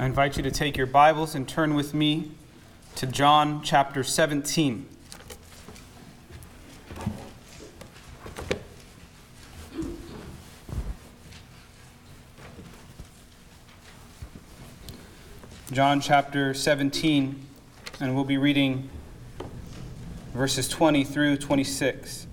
I invite you to take your Bibles and turn with me to John chapter 17. John chapter 17, and we'll be reading verses 20 through 26.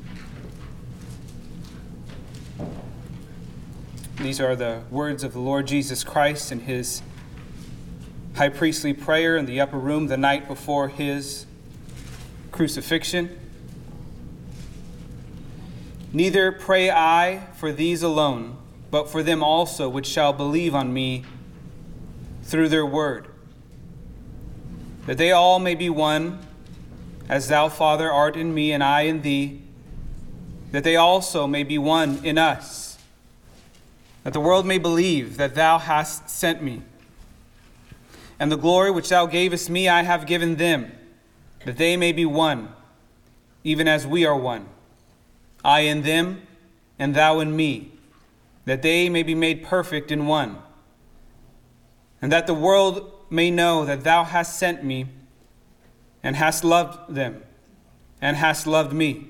These are the words of the Lord Jesus Christ in his high priestly prayer in the upper room the night before his crucifixion. Neither pray I for these alone, but for them also which shall believe on me through their word, that they all may be one, as thou, Father, art in me and I in thee, that they also may be one in us, that the world may believe that thou hast sent me. And the glory which thou gavest me I have given them, that they may be one, even as we are one, I in them and thou in me, that they may be made perfect in one, and that the world may know that thou hast sent me and hast loved them and hast loved me.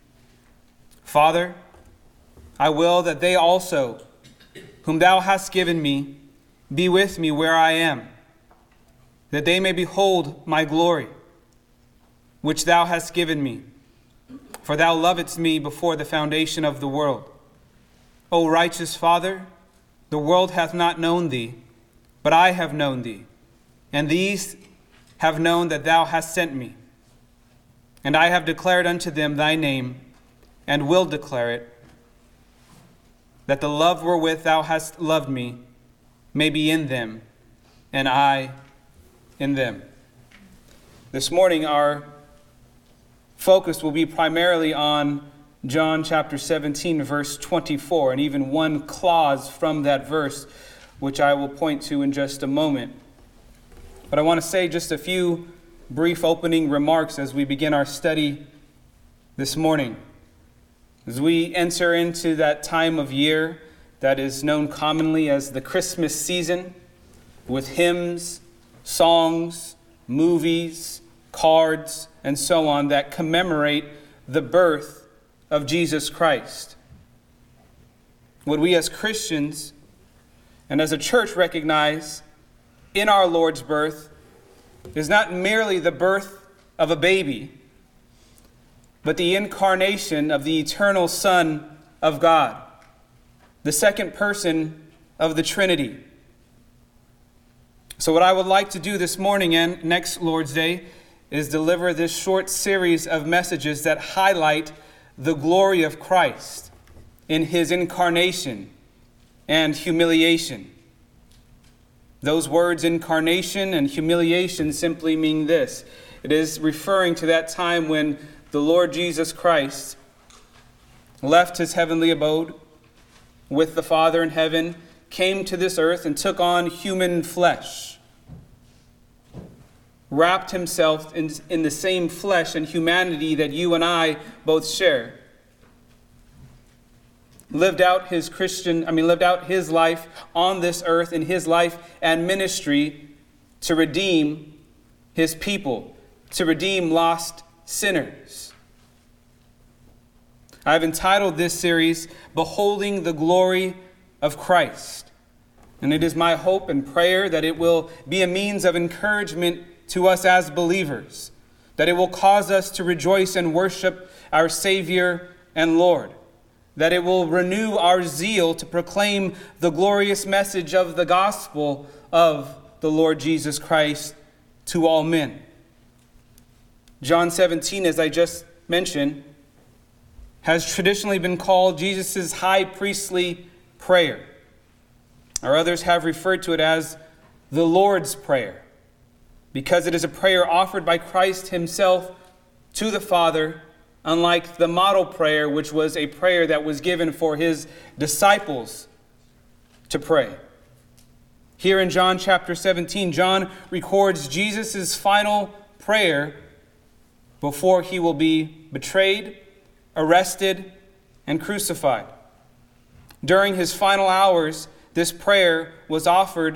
Father, I will that they also, whom thou hast given me, be with me where I am, that they may behold my glory, which thou hast given me. For thou lovedst me before the foundation of the world. O righteous Father, the world hath not known thee, but I have known thee, and these have known that thou hast sent me. And I have declared unto them thy name, and will declare it, that the love wherewith thou hast loved me may be in them, and I in them. This morning our focus will be primarily on John chapter 17, verse 24, and even one clause from that verse, which I will point to in just a moment. But I want to say just a few brief opening remarks as we begin our study this morning. As we enter into that time of year that is known commonly as the Christmas season, with hymns, songs, movies, cards, and so on that commemorate the birth of Jesus Christ. What we as Christians and as a church recognize in our Lord's birth is not merely the birth of a baby, but the incarnation of the eternal Son of God, the second person of the Trinity. So what I would like to do this morning and next Lord's Day is deliver this short series of messages that highlight the glory of Christ in his incarnation and humiliation. Those words, incarnation and humiliation, simply mean this. It is referring to that time when the Lord Jesus Christ left his heavenly abode with the Father in heaven, came to this earth and took on human flesh, wrapped himself in the same flesh and humanity that you and I both share. Lived out his life on this earth in his life and ministry to redeem his people, to redeem lost sinners. I've entitled this series, Beholding the Glory of Christ. And it is my hope and prayer that it will be a means of encouragement to us as believers, that it will cause us to rejoice and worship our Savior and Lord, that it will renew our zeal to proclaim the glorious message of the gospel of the Lord Jesus Christ to all men. John 17, as I just mentioned, has traditionally been called Jesus' high priestly prayer, or others have referred to it as the Lord's Prayer, because it is a prayer offered by Christ himself to the Father, unlike the model prayer, which was a prayer that was given for his disciples to pray. Here in John chapter 17, John records Jesus' final prayer before he will be betrayed, arrested, and crucified. During his final hours, this prayer was offered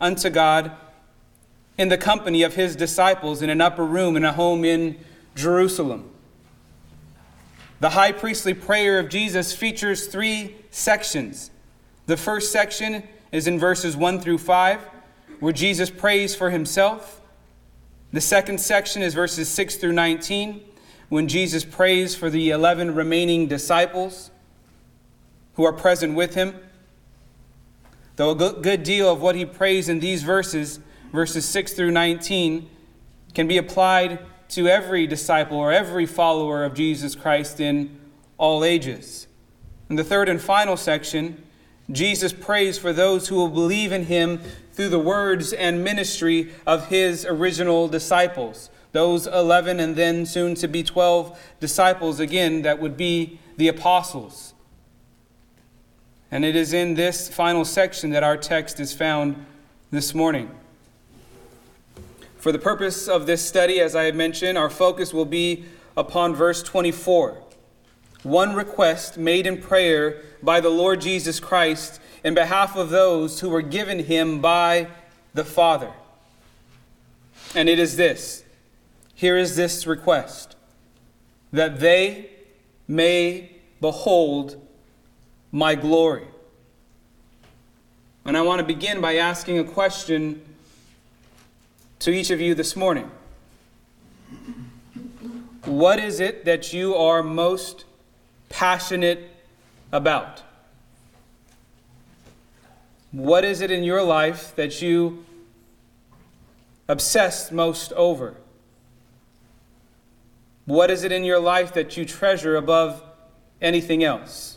unto God in the company of his disciples in an upper room in a home in Jerusalem. The high priestly prayer of Jesus features 3 sections. The first section is in verses 1 through 5, where Jesus prays for himself. The second section is verses 6 through 19, when Jesus prays for the 11 remaining disciples who are present with him. Though a good deal of what he prays in these verses 6 through 19, can be applied to every disciple or every follower of Jesus Christ in all ages. In the third and final section, Jesus prays for those who will believe in him through the words and ministry of his original disciples, those 11 and then soon to be 12 disciples again that would be the apostles. And it is in this final section that our text is found this morning. For the purpose of this study, as I have mentioned, our focus will be upon verse 24. One request made in prayer by the Lord Jesus Christ in behalf of those who were given him by the Father. And it is this. Here is this request: that they may behold my glory. And I want to begin by asking a question to each of you this morning. What is it that you are most passionate about? What is it in your life that you obsess most over? What is it in your life that you treasure above anything else?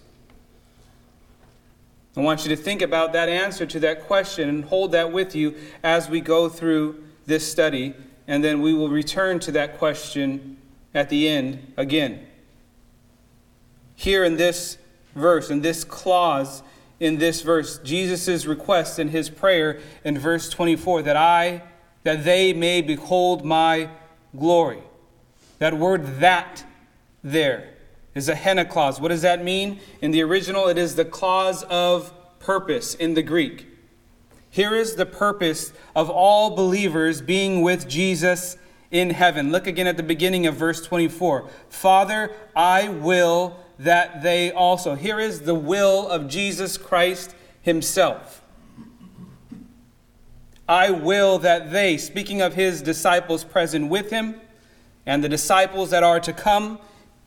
I want you to think about that answer to that question and hold that with you as we go through this study, and then we will return to that question at the end again. Here in this verse, in this clause, in this verse, Jesus' request in his prayer in verse 24, that they may behold my glory. That word "that" there is a hena clause. What does that mean? In the original, it is the clause of purpose in the Greek. Here is the purpose of all believers being with Jesus in heaven. Look again at the beginning of verse 24. Father, I will that they also. Here is the will of Jesus Christ himself. I will that they, speaking of his disciples present with him and the disciples that are to come,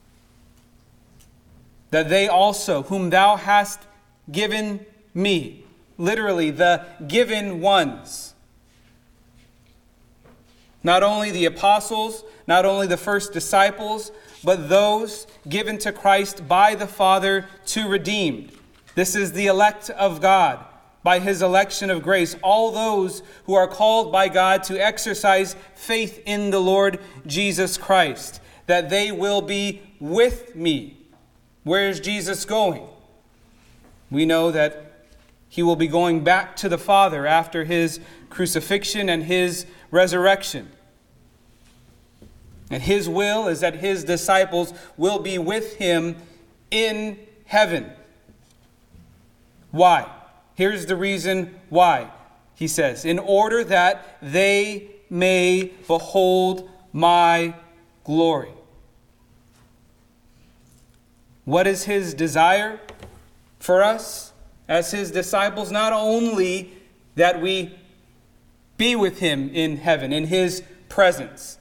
that they also, whom thou hast given me, literally the given ones, not only the apostles, not only the first disciples, but those given to Christ by the Father to redeem. This is the elect of God by his election of grace. All those who are called by God to exercise faith in the Lord Jesus Christ, that they will be with me. Where is Jesus going? We know that he will be going back to the Father after his crucifixion and his resurrection. And his will is that his disciples will be with him in heaven. Why? Here's the reason why. He says, in order that they may behold my glory. What is his desire for us as his disciples? Not only that we be with him in heaven, in his presence,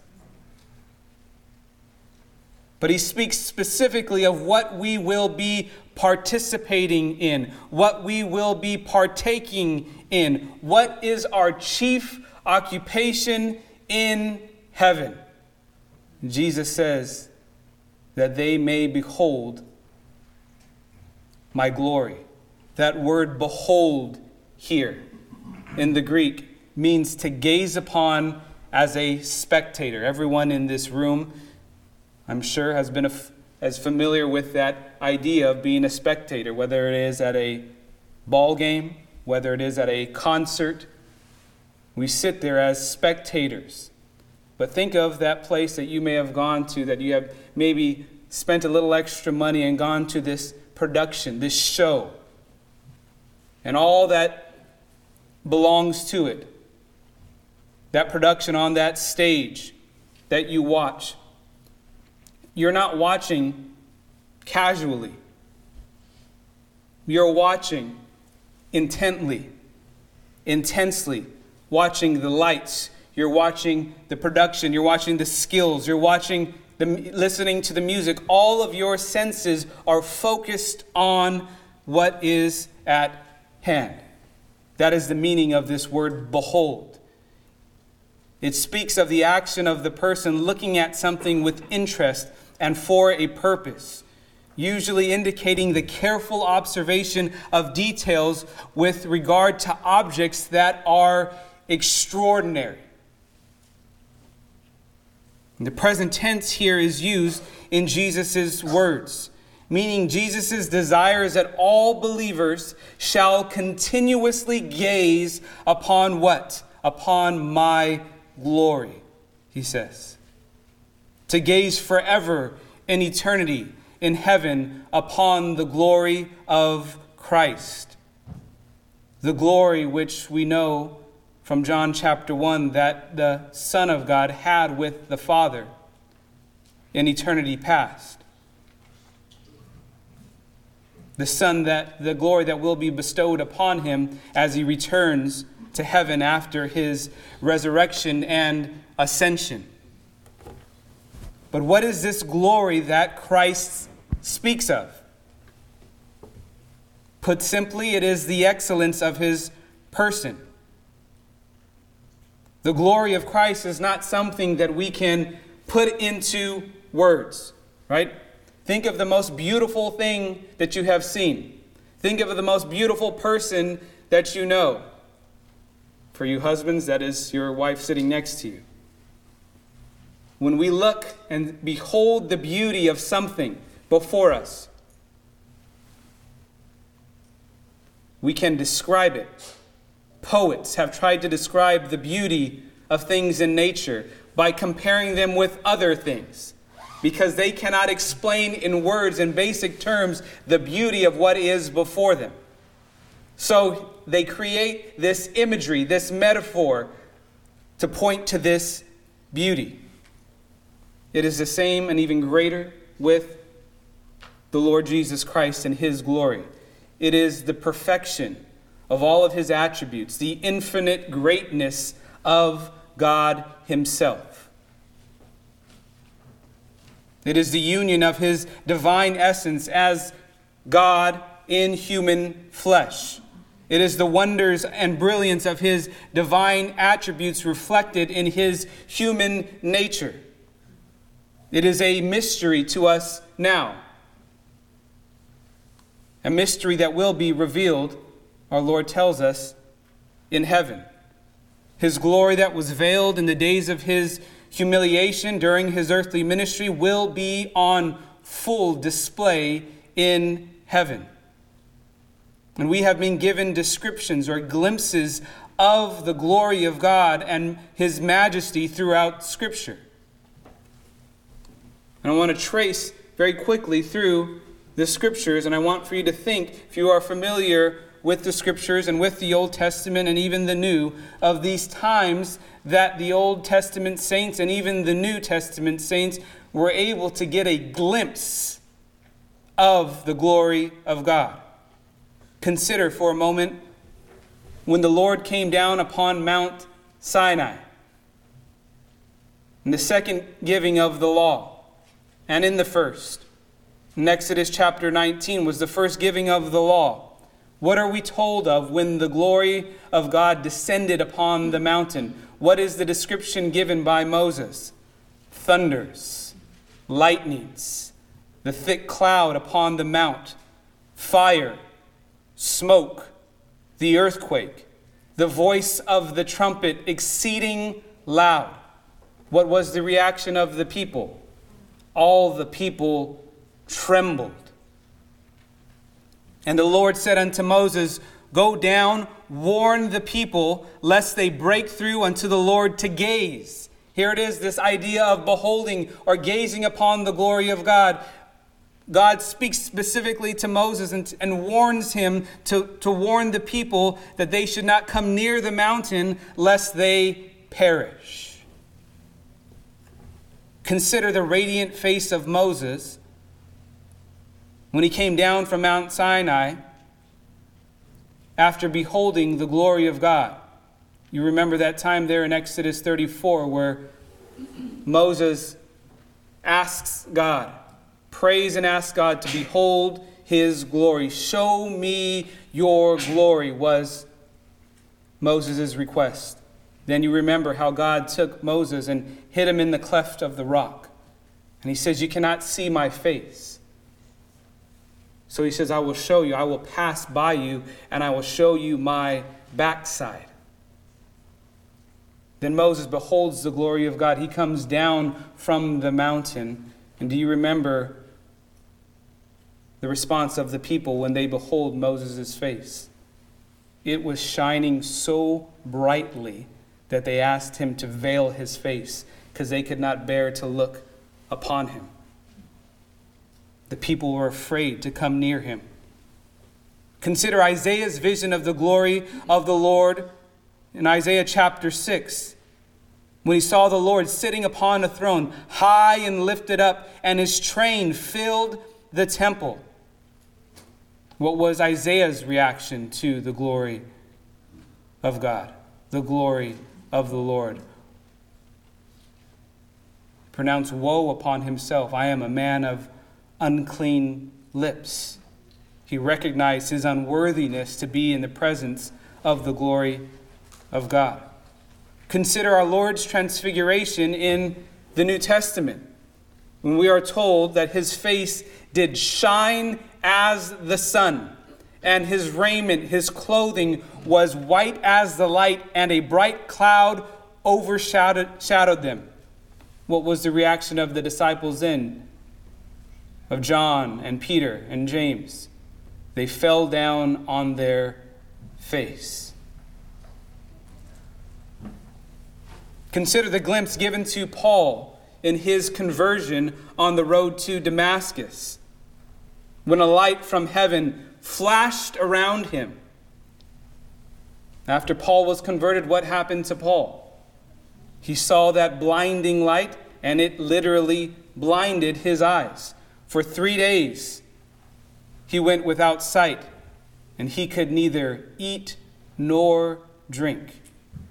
but he speaks specifically of what we will be participating in, what we will be partaking in, what is our chief occupation in heaven. Jesus says that they may behold my glory. That word behold here in the Greek means to gaze upon as a spectator. Everyone in this room, I'm sure, has been as familiar with that idea of being a spectator, whether it is at a ball game, whether it is at a concert. We sit there as spectators. But think of that place that you may have gone to, that you have maybe spent a little extra money and gone to this production, this show, and all that belongs to it. that production on that stage that you watch, you're not watching casually. You're watching intently, intensely, watching the lights. You're watching the production. You're watching the skills. You're listening to the music. All of your senses are focused on what is at hand. That is the meaning of this word, behold. It speaks of the action of the person looking at something with interest and for a purpose, usually indicating the careful observation of details with regard to objects that are extraordinary. The present tense here is used in Jesus' words, meaning Jesus' desire is that all believers shall continuously gaze upon what? Upon my glory, he says. To gaze forever in eternity in heaven upon the glory of Christ. The glory which we know from John chapter 1 that the Son of God had with the Father in eternity past. The glory that will be bestowed upon him as he returns to heaven after his resurrection and ascension. But what is this glory that Christ speaks of? Put simply, it is the excellence of his person. The glory of Christ is not something that we can put into words, right? Think of the most beautiful thing that you have seen. Think of the most beautiful person that you know. For you husbands, that is your wife sitting next to you. When we look and behold the beauty of something before us, we can describe it. Poets have tried to describe the beauty of things in nature by comparing them with other things, because they cannot explain in words and basic terms the beauty of what is before them. So they create this imagery, this metaphor, to point to this beauty. It is the same and even greater with the Lord Jesus Christ and his glory. It is the perfection of all of his attributes, the infinite greatness of God himself. It is the union of his divine essence as God in human flesh. It is the wonders and brilliance of his divine attributes reflected in his human nature. It is a mystery to us now. A mystery that will be revealed, our Lord tells us, in heaven. His glory that was veiled in the days of his humiliation during his earthly ministry will be on full display in heaven. And we have been given descriptions or glimpses of the glory of God and his majesty throughout Scripture. And I want to trace very quickly through the Scriptures, and I want for you to think, if you are familiar with the Scriptures and with the Old Testament and even the New, of these times that the Old Testament saints and even the New Testament saints were able to get a glimpse of the glory of God. Consider for a moment when the Lord came down upon Mount Sinai, in the second giving of the law, and in the first. In Exodus chapter 19 was the first giving of the law. What are we told of when the glory of God descended upon the mountain? What is the description given by Moses? Thunders, lightnings, the thick cloud upon the mount, fire, smoke, the earthquake, the voice of the trumpet exceeding loud. What was the reaction of the people? All the people trembled. And the Lord said unto Moses, Go down, warn the people, lest they break through unto the Lord to gaze. Here it is, this idea of beholding or gazing upon the glory of God. God speaks specifically to Moses and warns him to warn the people that they should not come near the mountain lest they perish. Consider the radiant face of Moses when he came down from Mount Sinai after beholding the glory of God. You remember that time there in Exodus 34 where Moses asks God, prays and asks God to behold his glory. Show me your glory was Moses' request. Then you remember how God took Moses and hid him in the cleft of the rock. And he says, you cannot see my face. So he says, I will show you. I will pass by you and I will show you my backside. Then Moses beholds the glory of God. He comes down from the mountain. And do you remember the response of the people when they behold Moses' face? It was shining so brightly that they asked him to veil his face because they could not bear to look upon him. The people were afraid to come near him. Consider Isaiah's vision of the glory of the Lord in Isaiah chapter 6, when he saw the Lord sitting upon a throne, high and lifted up, and his train filled the temple. What was Isaiah's reaction to the glory of God, the glory of the Lord? Pronounce woe upon himself. I am a man of unclean lips. He recognized his unworthiness to be in the presence of the glory of God. Consider our Lord's transfiguration in the New Testament, when we are told that his face did shine as the sun, and his raiment, his clothing, was white as the light, and a bright cloud overshadowed them. What was the reaction of the disciples then? Of John and Peter and James? They fell down on their face. Consider the glimpse given to Paul in his conversion on the road to Damascus, when a light from heaven flashed around him. After Paul was converted, what happened to Paul? He saw that blinding light, and it literally blinded his eyes. For 3 days, he went without sight, and he could neither eat nor drink.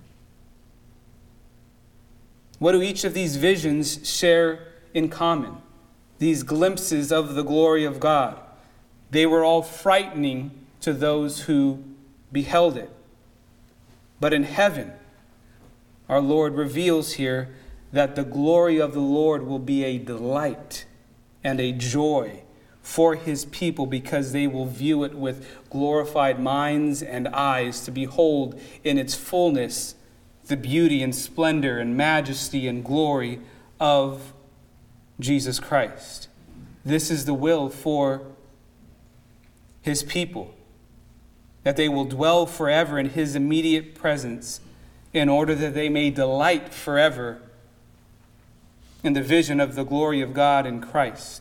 What do each of these visions share in common? These glimpses of the glory of God. They were all frightening to those who beheld it. But in heaven, our Lord reveals here that the glory of the Lord will be a delight and a joy for his people, because they will view it with glorified minds and eyes to behold in its fullness the beauty and splendor and majesty and glory of Jesus Christ. This is the will for his people, that they will dwell forever in his immediate presence, in order that they may delight forever in the vision of the glory of God in Christ.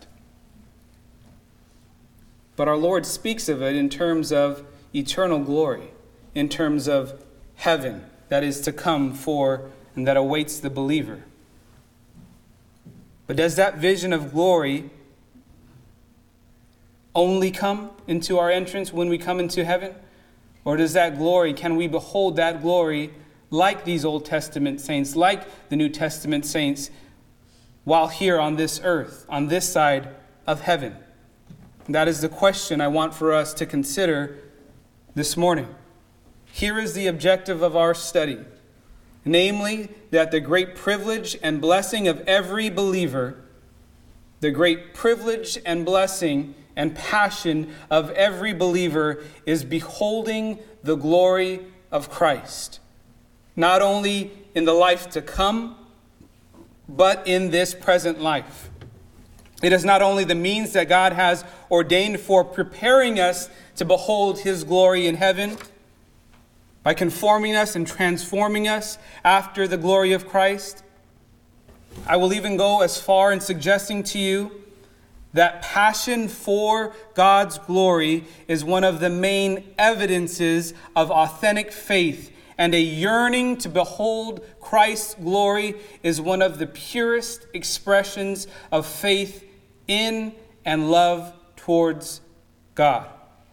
But our Lord speaks of it in terms of eternal glory, in terms of heaven that is to come for and that awaits the believer. But does that vision of glory only come into our entrance when we come into heaven? Or does that glory, can we behold that glory like these Old Testament saints, like the New Testament saints, while here on this earth, on this side of heaven? That is the question I want for us to consider this morning. Here is the objective of our study, namely that the great privilege and blessing of every believer, the great privilege and blessing and passion of every believer is beholding the glory of Christ, not only in the life to come, but in this present life. It is not only the means that God has ordained for preparing us to behold his glory in heaven, by conforming us and transforming us after the glory of Christ. I will even go as far in suggesting to you that passion for God's glory is one of the main evidences of authentic faith and a yearning to behold Christ's glory is one of the purest expressions of faith in and love towards God.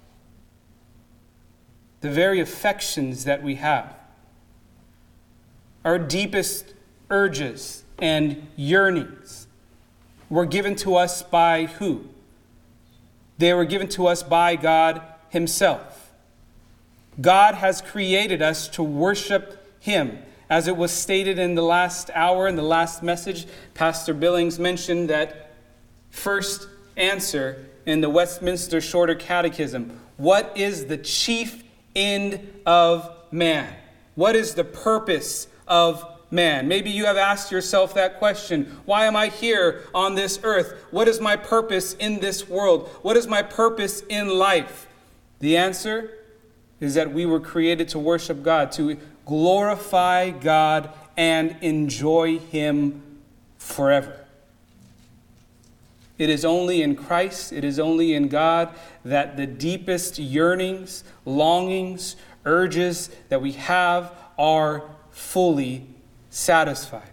The very affections that we have, our deepest urges and yearnings, were given to us by who? They were given to us by God Himself. God has created us to worship Him. As it was stated in the last hour, in the last message, Pastor Billings mentioned that first answer in the Westminster Shorter Catechism. What is the chief end of man? What is the purpose of man? Maybe you have asked yourself that question. Why am I here on this earth? What is my purpose in this world? What is my purpose in life? The answer is that we were created to worship God, to glorify God and enjoy Him forever. It is only in Christ, it is only in God that the deepest yearnings, longings, urges that we have are fully satisfied.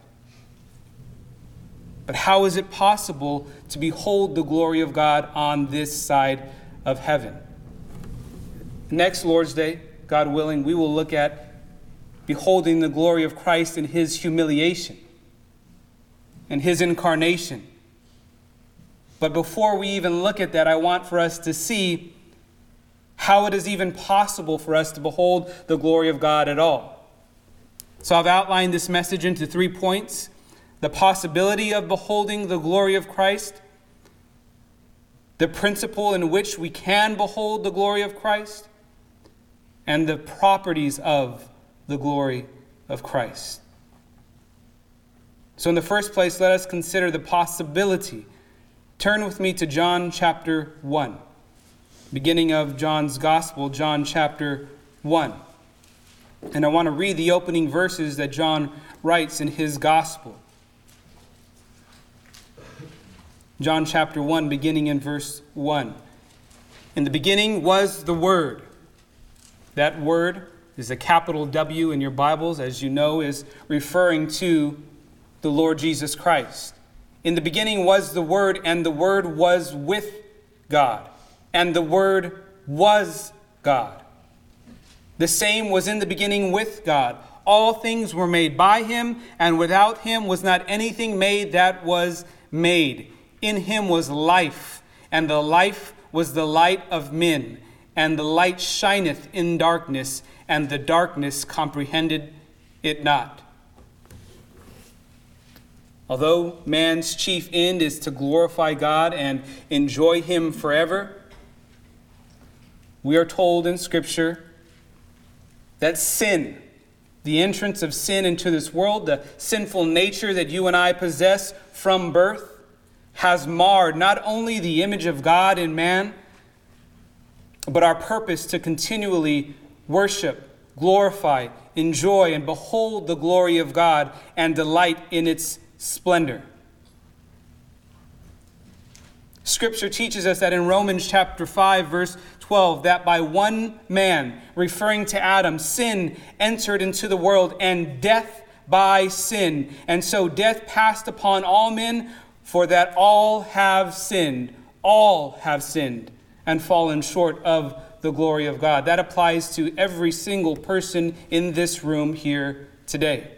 But how is it possible to behold the glory of God on this side of heaven? Next Lord's Day, God willing, we will look at beholding the glory of Christ in His humiliation and His incarnation. But before we even look at that, I want for us to see how it is even possible for us to behold the glory of God at all. So I've outlined this message into 3 points: the possibility of beholding the glory of Christ, the principle in which we can behold the glory of Christ, and the properties of the glory of Christ. So in the first place, let us consider the possibility. Turn with me to John chapter 1, beginning of John's Gospel, John chapter 1. And I want to read the opening verses that John writes in his Gospel. John chapter 1, beginning in verse 1. In the beginning was the Word. That word is a capital W in your Bibles, as you know, is referring to the Lord Jesus Christ. In the beginning was the Word, and the Word was with God, and the Word was God. The same was in the beginning with God. All things were made by Him, and without Him was not anything made that was made. In Him was life, and the life was the light of men. And the light shineth in darkness, and the darkness comprehended it not. Although man's chief end is to glorify God and enjoy Him forever, we are told in Scripture that sin, the entrance of sin into this world, the sinful nature that you and I possess from birth, has marred not only the image of God in man, but our purpose to continually worship, glorify, enjoy, and behold the glory of God and delight in its splendor. Scripture teaches us that in Romans chapter 5, verse 12, that by one man, referring to Adam, sin entered into the world, and death by sin. And so death passed upon all men, for that all have sinned, and fallen short of the glory of God. That applies to every single person in this room here today.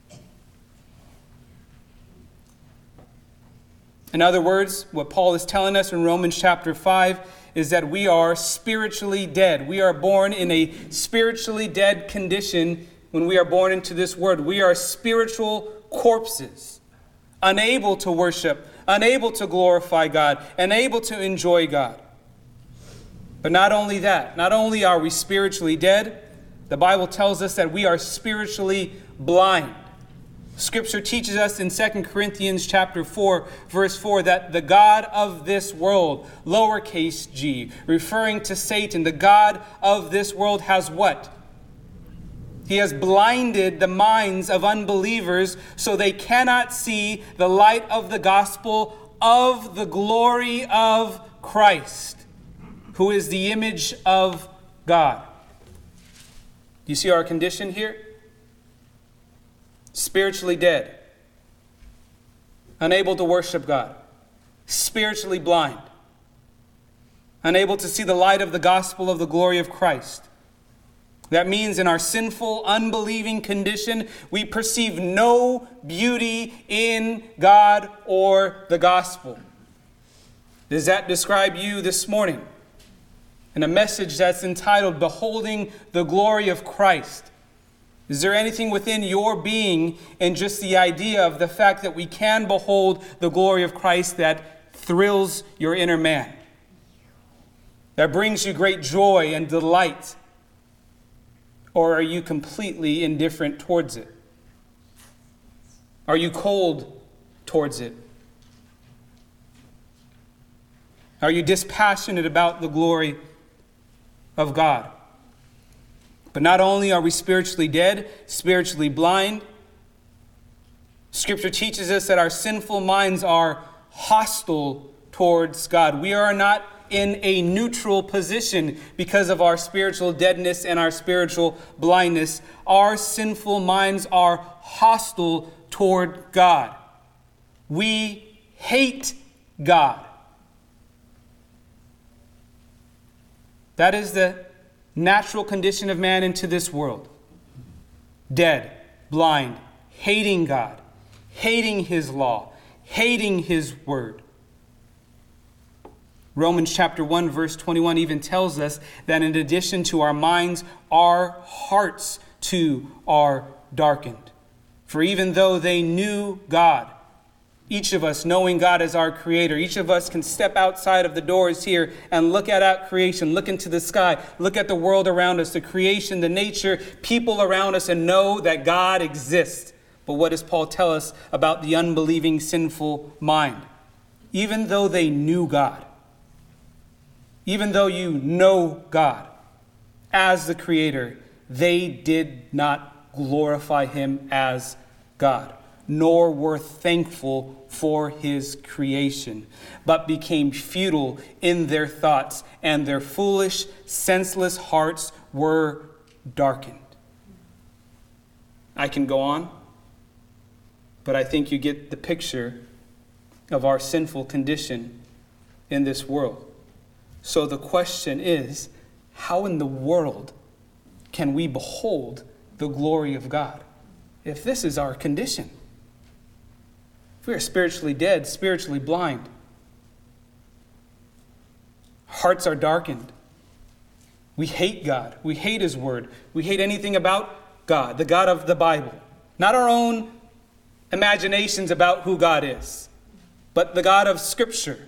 In other words, what Paul is telling us in Romans chapter 5 is that we are spiritually dead. We are born in a spiritually dead condition when we are born into this world. We are spiritual corpses, unable to worship, unable to glorify God, unable to enjoy God. But not only that, not only are we spiritually dead, the Bible tells us that we are spiritually blind. Scripture teaches us in 2 Corinthians chapter 4, verse 4, that the God of this world, lowercase g, referring to Satan, the God of this world has what? He has blinded the minds of unbelievers so they cannot see the light of the gospel of the glory of Christ, who is the image of God. You see our condition here? spiritually dead, unable to worship God, spiritually blind, unable to see the light of the gospel of the glory of Christ. That means in our sinful, unbelieving condition, we perceive no beauty in God or the gospel. Does that describe you this morning? In a message that's entitled, Beholding the Glory of Christ. Is there anything within your being and just the idea of the fact that we can behold the glory of Christ that thrills your inner man? That brings you great joy and delight? Or are you completely indifferent towards it? Are you cold towards it? Are you dispassionate about the glory of God? But not only are we spiritually dead, spiritually blind, Scripture teaches us that our sinful minds are hostile towards God. We are not in a neutral position because of our spiritual deadness and our spiritual blindness. Our sinful minds are hostile toward God. We hate God. That is the natural condition of man into this world. Dead, blind, hating God, hating His law, hating His word. Romans chapter 1 verse 21 even tells us that in addition to our minds, our hearts too are darkened. For even though they knew God, each of us knowing God as our creator, each of us can step outside of the doors here and look at creation, look into the sky, look at the world around us, the creation, the nature, people around us, and know that God exists. But what does Paul tell us about the unbelieving, sinful mind? Even though they knew God, even though you know God as the creator, they did not glorify Him as God, nor were thankful for His creation, but became futile in their thoughts, and their foolish, senseless hearts were darkened. I can go on, but I think you get the picture of our sinful condition in this world. So the question is, how in the world can we behold the glory of God if this is our condition? If we are spiritually dead, spiritually blind, hearts are darkened. We hate God. We hate His word. We hate anything about God, the God of the Bible. Not our own imaginations about who God is, but the God of Scripture.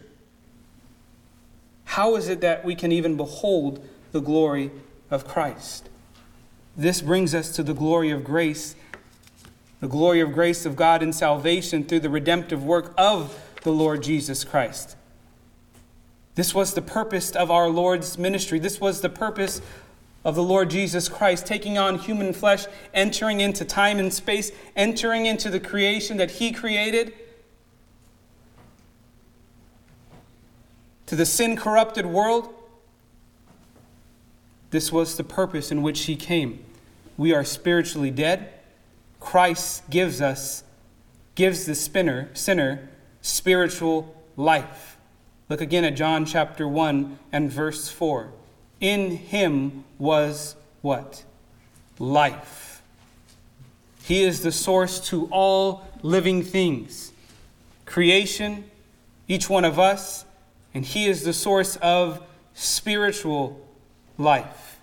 How is it that we can even behold the glory of Christ? This brings us to the glory of grace of God in salvation through the redemptive work of the Lord Jesus Christ. This was the purpose of our Lord's ministry. This was the purpose of the Lord Jesus Christ, taking on human flesh, entering into time and space, entering into the creation that He created, to the sin-corrupted world. This was the purpose in which He came. We are spiritually dead. Christ gives the sinner spiritual life. Look again at John chapter 1 and verse 4. In Him was what? Life. He is the source to all living things. Creation, each one of us, and He is the source of spiritual life.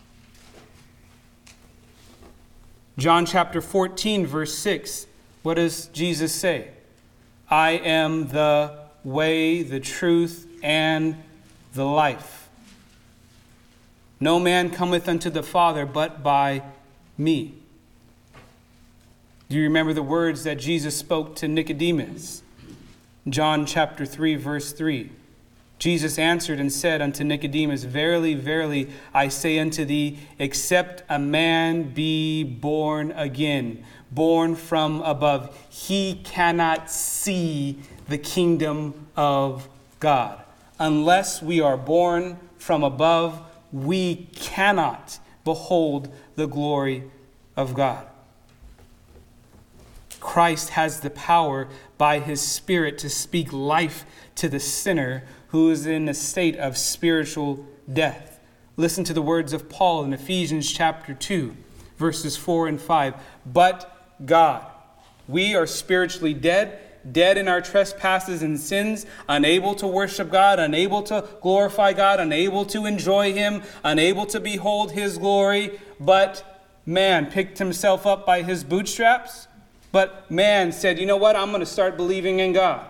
John chapter 14, verse 6. What does Jesus say? I am the way, the truth, and the life. No man cometh unto the Father but by me. Do you remember the words that Jesus spoke to Nicodemus? John chapter 3, verse 3. Jesus answered and said unto Nicodemus, Verily, verily, I say unto thee, except a man be born again, born from above, he cannot see the kingdom of God. Unless we are born from above, we cannot behold the glory of God. Christ has the power by his Spirit to speak life to the sinner who is in a state of spiritual death. Listen to the words of Paul in Ephesians chapter 2, verses 4 and 5. But God, we are spiritually dead in our trespasses and sins, unable to worship God, unable to glorify God, unable to enjoy him, unable to behold his glory. But man picked himself up by his bootstraps. But man said, you know what? I'm going to start believing in God.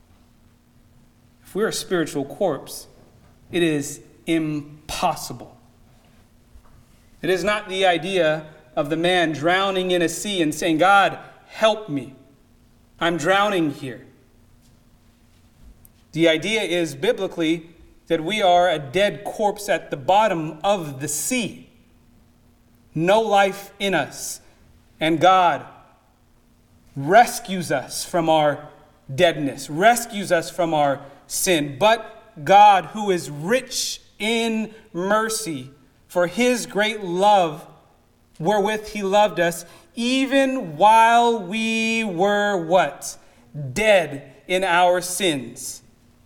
If we're a spiritual corpse, it is impossible. It is not the idea of the man drowning in a sea and saying, God, help me. I'm drowning here. The idea is biblically that we are a dead corpse at the bottom of the sea. No life in us. And God rescues us from our deadness, rescues us from our sin. But God, who is rich in mercy, for his great love wherewith he loved us, even while we were what? Dead in our sins,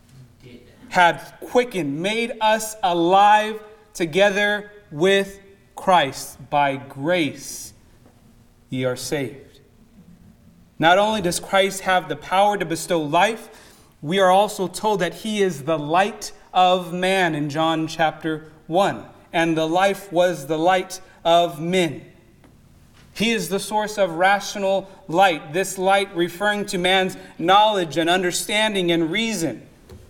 had quickened, made us alive together with Christ. By grace ye are saved. Not only does Christ have the power to bestow life, we are also told that he is the light of man in John chapter 1. And the life was the light of men. He is the source of rational light, this light referring to man's knowledge and understanding and reason.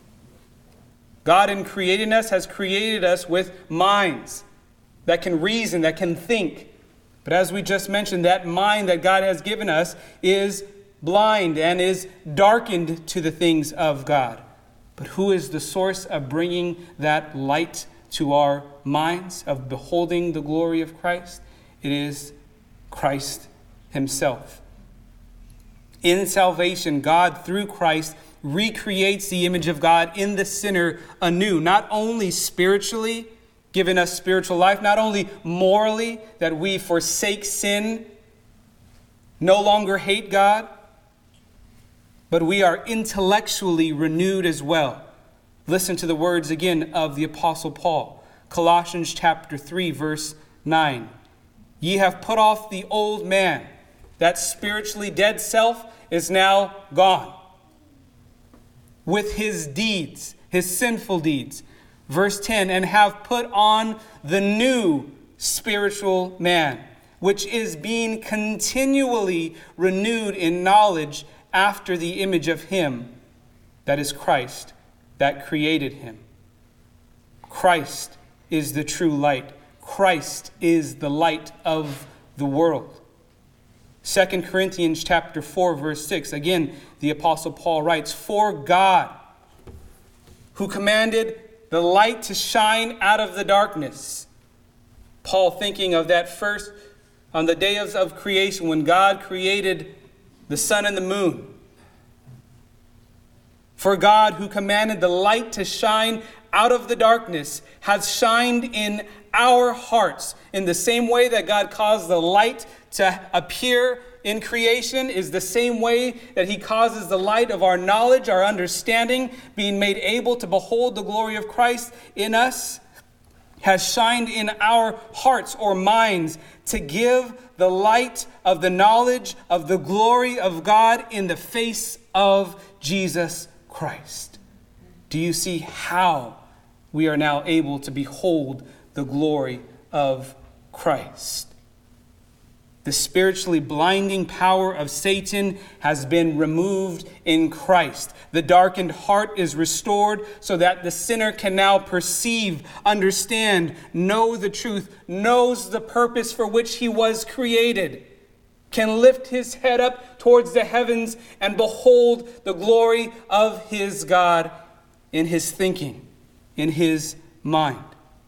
God, in creating us, has created us with minds that can reason, that can think. But as we just mentioned, that mind that God has given us is blind and is darkened to the things of God. But who is the source of bringing that light to our minds, of beholding the glory of Christ? It is Christ himself. In salvation, God, through Christ, recreates the image of God in the sinner anew, not only spiritually, giving us spiritual life, not only morally, that we forsake sin, no longer hate God, but we are intellectually renewed as well. Listen to the words again of the Apostle Paul. Colossians chapter 3, verse 9. Ye have put off the old man. That spiritually dead self is now gone, with his deeds, his sinful deeds. Verse 10, and have put on the new spiritual man, which is being continually renewed in knowledge after the image of him, that is Christ, that created him. Christ is the true light. Christ is the light of the world. 2 Corinthians chapter 4, verse 6. Again, the Apostle Paul writes, for God, who commanded the light to shine out of the darkness. Paul thinking of that first, on the day of creation, when God created the sun and the moon. For God, who commanded the light to shine out of the darkness, has shined in our hearts. In the same way that God caused the light to appear in creation, is the same way that he causes the light of our knowledge, our understanding, being made able to behold the glory of Christ in us, has shined in our hearts or minds to give the light of the knowledge of the glory of God in the face of Jesus Christ. Do you see how we are now able to behold the glory of Christ? The spiritually blinding power of Satan has been removed in Christ. The darkened heart is restored so that the sinner can now perceive, understand, know the truth, knows the purpose for which he was created, can lift his head up towards the heavens and behold the glory of his God in his thinking, in his mind.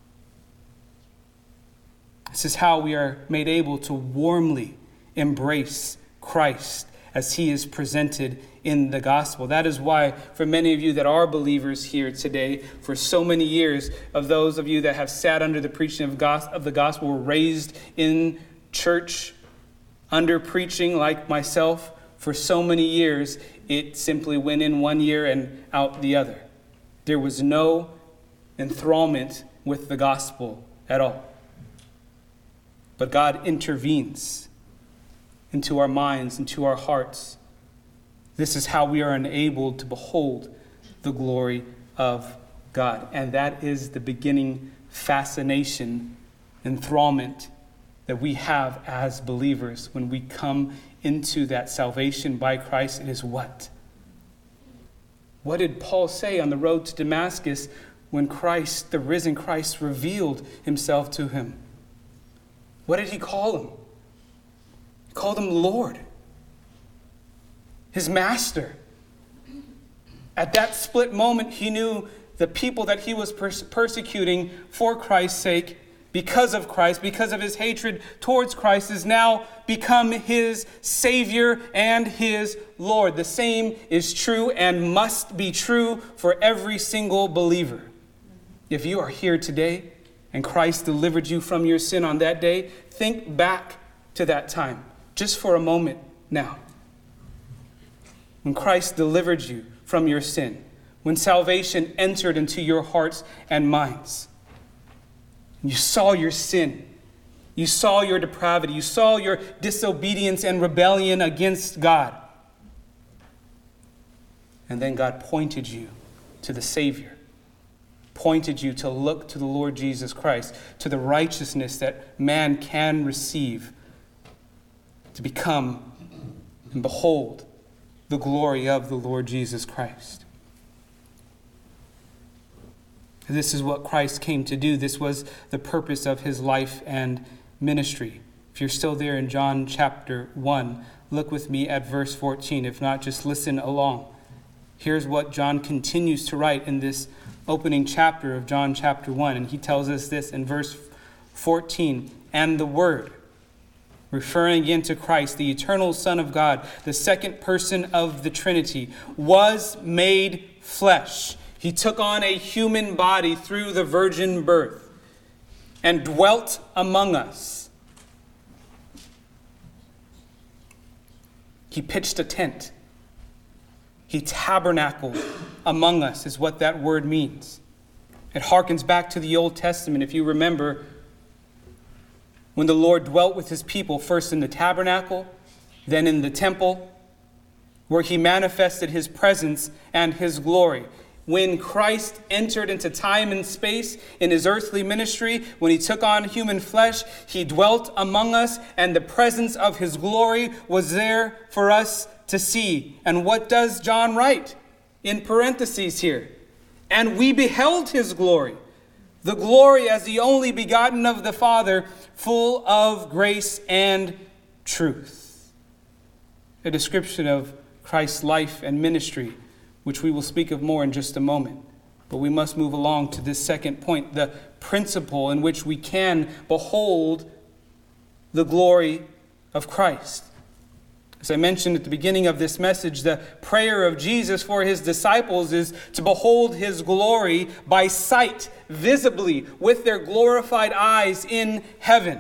This is how we are made able to warmly embrace Christ as he is presented in the gospel. That is why, for many of you that are believers here today, for so many years, of those of you that have sat under the preaching of the gospel, were raised in church under preaching like myself, For so many years, it simply went in one ear and out the other. There was no enthrallment with the gospel at all. But God intervenes into our minds, into our hearts. This is how we are enabled to behold the glory of God. And that is the beginning fascination, enthrallment that we have as believers when we come into that salvation by Christ. It is what? What did Paul say on the road to Damascus when Christ, the risen Christ, revealed himself to him? What did he call him? He called him Lord, his master. At that split moment, he knew the people that he was persecuting for Christ's sake, because of Christ, because of his hatred towards Christ, is now become his Savior and his Lord. The same is true and must be true for every single believer. If you are here today and Christ delivered you from your sin on that day, think back to that time, just for a moment now. When Christ delivered you from your sin, when salvation entered into your hearts and minds, you saw your sin, you saw your depravity, you saw your disobedience and rebellion against God. And then God pointed you to the Savior, pointed you to look to the Lord Jesus Christ, to the righteousness that man can receive, to become and behold the glory of the Lord Jesus Christ. This is what Christ came to do. This was the purpose of his life and ministry. If you're still there in John chapter 1, look with me at verse 14. If not, just listen along. Here's what John continues to write in this opening chapter of John chapter 1. And he tells us this in verse 14. And the Word, referring again to Christ, the eternal Son of God, the second person of the Trinity, was made flesh. He took on a human body through the virgin birth and dwelt among us. He pitched a tent. He tabernacled among us, is what that word means. It harkens back to the Old Testament. If you remember, when the Lord dwelt with his people, first in the tabernacle, then in the temple, where he manifested his presence and his glory. When Christ entered into time and space in his earthly ministry, when he took on human flesh, he dwelt among us, and the presence of his glory was there for us to see. And what does John write in parentheses here? And we beheld his glory, the glory as the only begotten of the Father, full of grace and truth. A description of Christ's life and ministry, which we will speak of more in just a moment. But we must move along to this second point, the principle in which we can behold the glory of Christ. As I mentioned at the beginning of this message, the prayer of Jesus for his disciples is to behold his glory by sight, visibly, with their glorified eyes in heaven.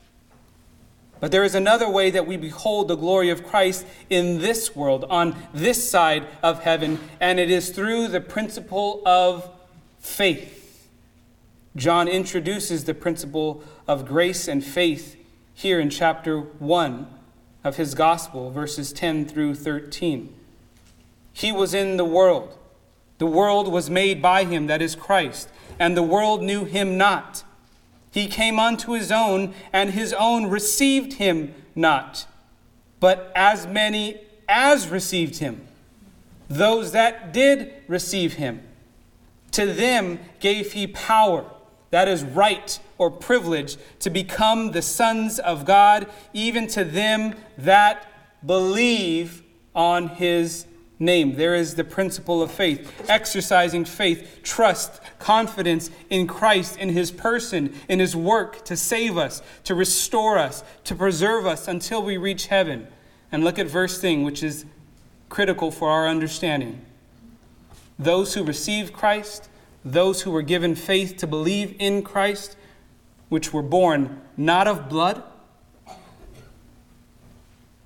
But there is another way that we behold the glory of Christ in this world, on this side of heaven, and it is through the principle of faith. John introduces the principle of grace and faith here in chapter 1 of his gospel, verses 10 through 13. He was in the world. The world was made by him, that is Christ, and the world knew him not. He came unto his own, and his own received him not. But as many as received him, those that did receive him, to them gave he power, that is right or privilege, to become the sons of God, even to them that believe on his name. There is the principle of faith, exercising faith, trust, confidence in Christ, in his person, in his work to save us, to restore us, to preserve us until we reach heaven. And look at verse thing, which is critical for our understanding. Those who receive Christ, those who were given faith to believe in Christ, which were born not of blood,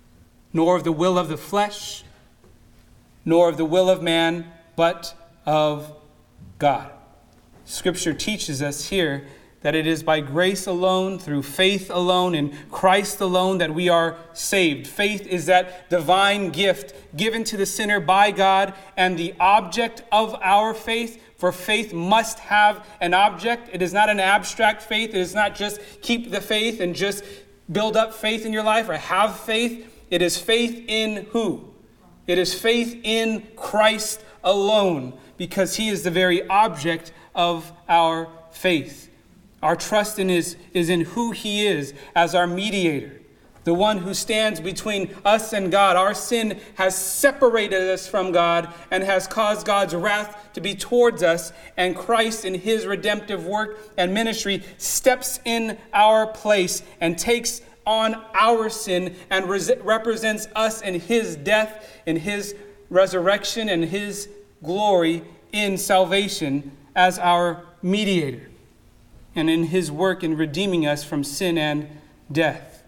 nor of the will of the flesh, nor of the will of man, but of God. Scripture teaches us here that it is by grace alone, through faith alone, in Christ alone that we are saved. Faith is that divine gift given to the sinner by God, and the object of our faith. For faith must have an object. It is not an abstract faith. It is not just keep the faith and just build up faith in your life or have faith. It is faith in who? It is faith in Christ alone, because he is the very object of our faith. Our trust is in who he is as our mediator, the one who stands between us and God. Our sin has separated us from God and has caused God's wrath to be towards us. And Christ, in his redemptive work and ministry, steps in our place and takes on our sin and represents us in his death, in his resurrection, and his glory in salvation as our mediator, and in his work in redeeming us from sin and death.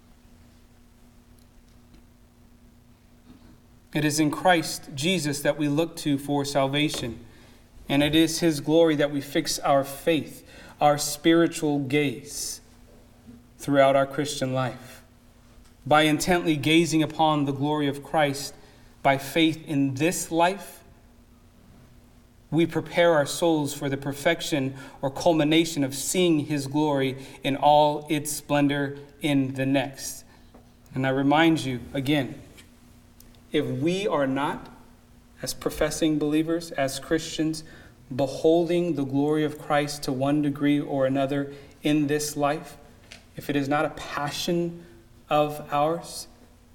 It is in Christ Jesus that we look to for salvation, and it is his glory that we fix our faith, our spiritual gaze throughout our Christian life. By intently gazing upon the glory of Christ by faith in this life, we prepare our souls for the perfection or culmination of seeing his glory in all its splendor in the next. And I remind you again, if we are not, as professing believers, as Christians, beholding the glory of Christ to one degree or another in this life, if it is not a passion of ours,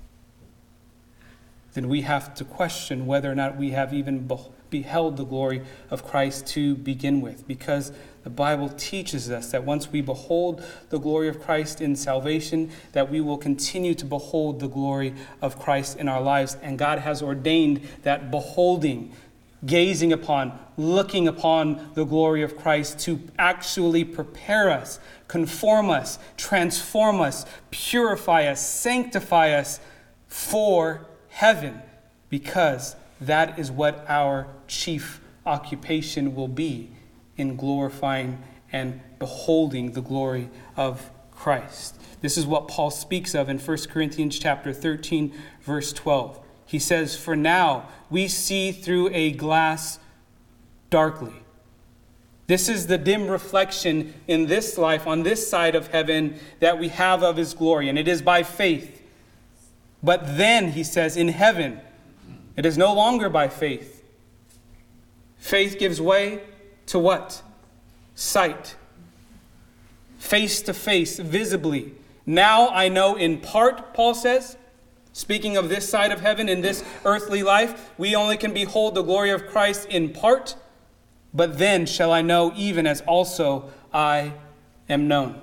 then we have to question whether or not we have even beheld the glory of Christ to begin with. Because the Bible teaches us that once we behold the glory of Christ in salvation, that we will continue to behold the glory of Christ in our lives. And God has ordained that beholding, gazing upon, looking upon the glory of Christ to actually prepare us, conform us, transform us, purify us, sanctify us for heaven, because that is what our chief occupation will be in glorifying and beholding the glory of Christ. This is what Paul speaks of in 1 Corinthians chapter 13, verse 12. He says, "For now we see through a glass darkly." This is the dim reflection in this life, on this side of heaven, that we have of his glory, and it is by faith. But then, he says, in heaven, it is no longer by faith. Faith gives way to what? Sight. Face to face, visibly. Now I know in part, Paul says, speaking of this side of heaven, in this earthly life, we only can behold the glory of Christ in part, but then shall I know even as also I am known.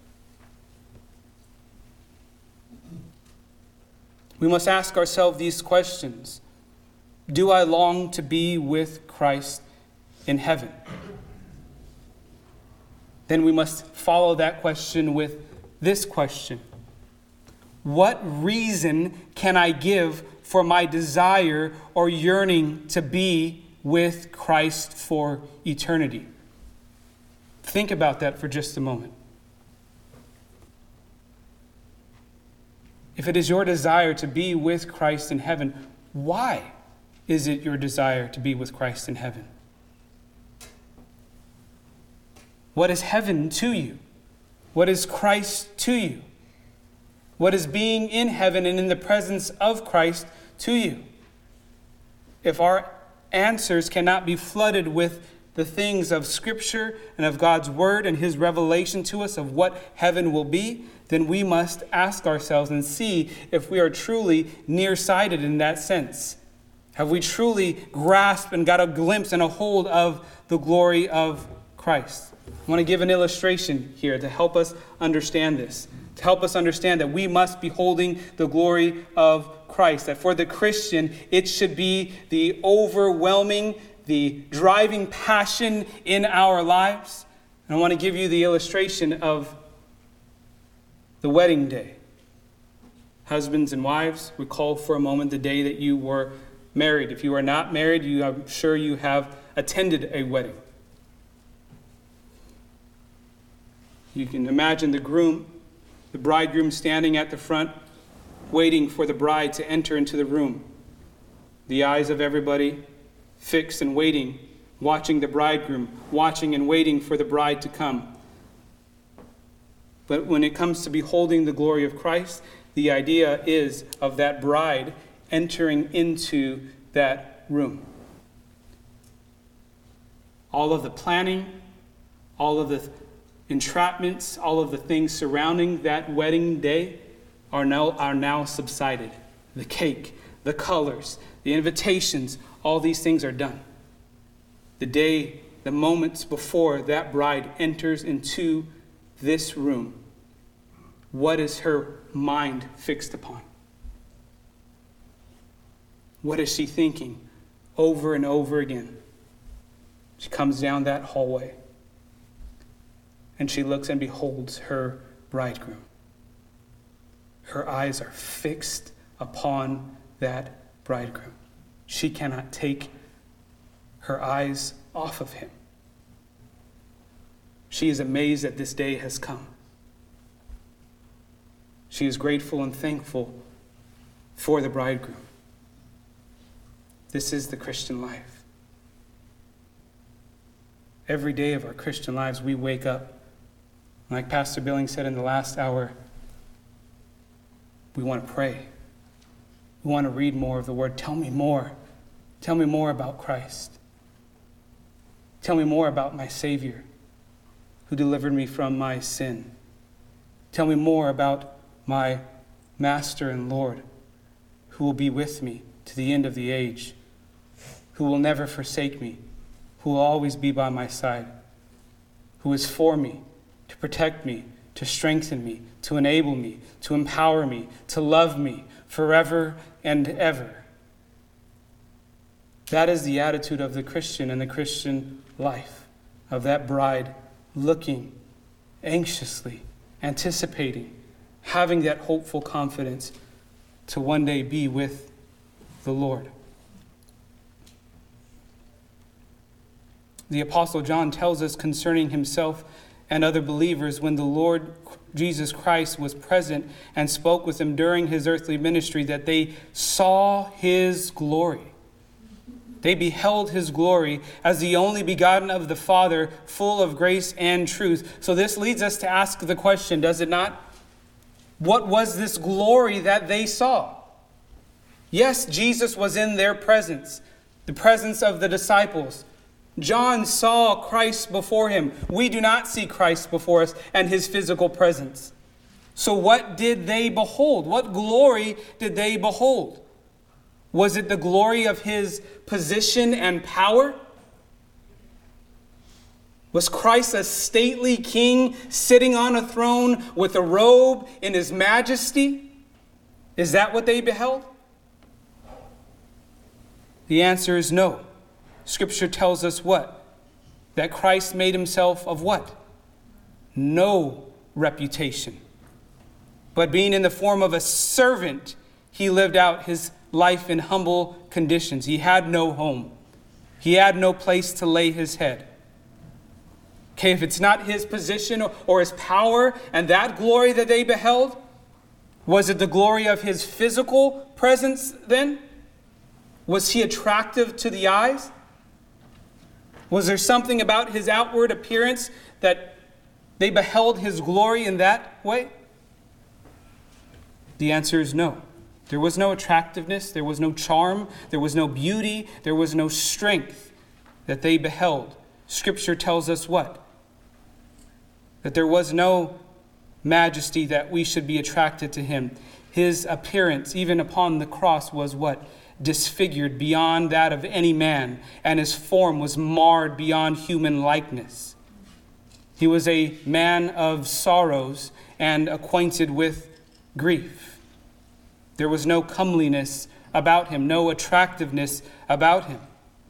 We must ask ourselves these questions. Do I long to be with Christ in heaven? Then we must follow that question with this question. What reason can I give for my desire or yearning to be with Christ for eternity? Think about that for just a moment. If it is your desire to be with Christ in heaven, why is it your desire to be with Christ in heaven? What is heaven to you? What is Christ to you? What is being in heaven and in the presence of Christ to you? If our answers cannot be flooded with the things of Scripture and of God's Word and his revelation to us of what heaven will be, then we must ask ourselves and see if we are truly nearsighted in that sense. Have we truly grasped and got a glimpse and a hold of the glory of Christ? I want to give an illustration here to help us understand this, to help us understand that we must be holding the glory of Christ, that for the Christian, it should be the overwhelming, the driving passion in our lives. And I want to give you the illustration of the wedding day. Husbands and wives, recall for a moment the day that you were married. If you are not married, I'm sure you have attended a wedding. You can imagine the bridegroom standing at the front, waiting for the bride to enter into the room. The eyes of everybody fixed and waiting, watching the bridegroom, watching and waiting for the bride to come. But when it comes to beholding the glory of Christ, the idea is of that bride entering into that room. All of the planning, all of the entrapments, all of the things surrounding that wedding day are now subsided. The cake, the colors, the invitations, all these things are done. The moments before that bride enters into this room, what is her mind fixed upon? What is she thinking over and over again? She comes down that hallway and she looks and beholds her bridegroom. Her eyes are fixed upon that bridegroom. She cannot take her eyes off of him. She is amazed that this day has come. She is grateful and thankful for the bridegroom. This is the Christian life. Every day of our Christian lives, we wake up. Like Pastor Billing said in the last hour, we want to pray. We want to read more of the Word. Tell me more. Tell me more about Christ. Tell me more about my Savior who delivered me from my sin. Tell me more about my Master and Lord who will be with me to the end of the age, who will never forsake me, who will always be by my side, who is for me, to protect me, to strengthen me, to enable me, to empower me, to love me forever and ever. That is the attitude of the Christian and the Christian life, of that bride looking anxiously, anticipating, having that hopeful confidence to one day be with the Lord. The Apostle John tells us concerning himself and other believers, when the Lord Jesus Christ was present and spoke with them during his earthly ministry, that they saw his glory. They beheld his glory as the only begotten of the Father, full of grace and truth. So this leads us to ask the question, does it not? What was this glory that they saw? Yes, Jesus was in their presence, the presence of the disciples. John saw Christ before him. We do not see Christ before us and his physical presence. So what did they behold? What glory did they behold? Was it the glory of his position and power? Was Christ a stately king sitting on a throne with a robe in his majesty? Is that what they beheld? The answer is no. Scripture tells us what? That Christ made himself of what? No reputation. But being in the form of a servant, he lived out his life in humble conditions. He had no home. He had no place to lay his head. Okay, if it's not his position or his power and that glory that they beheld, was it the glory of his physical presence then? Was he attractive to the eyes? Was there something about his outward appearance that they beheld his glory in that way? The answer is no. There was no attractiveness, there was no charm, there was no beauty, there was no strength that they beheld. Scripture tells us what? That there was no majesty that we should be attracted to him. His appearance, even upon the cross, was what? Disfigured beyond that of any man, and his form was marred beyond human likeness. He was a man of sorrows and acquainted with grief. There was no comeliness about him, no attractiveness about him.